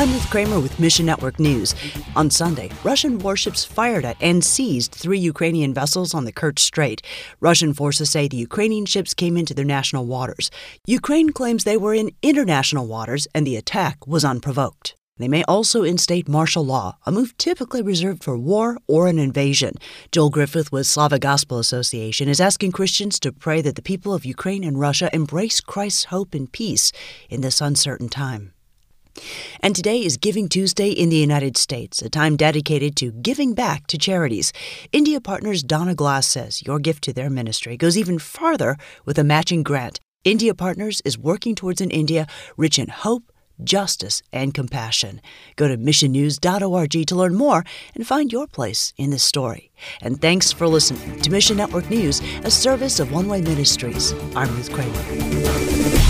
I'm Ruth Kramer with Mission Network News. On Sunday, Russian warships fired at and seized 3 Ukrainian vessels on the Kerch Strait. Russian forces say the Ukrainian ships came into their national waters. Ukraine claims they were in international waters and the attack was unprovoked. They may also instate martial law, a move typically reserved for war or an invasion. Joel Griffith with Slavic Gospel Association is asking Christians to pray that the people of Ukraine and Russia embrace Christ's hope and peace in this uncertain time. And today is Giving Tuesday in the United States, a time dedicated to giving back to charities. India Partners Donna Glass says your gift to their ministry goes even farther with a matching grant. India Partners is working towards an India rich in hope, justice, and compassion. Go to missionnews.org to learn more and find your place in this story. And thanks for listening to Mission Network News, a service of One Way Ministries. I'm Ruth Kramer.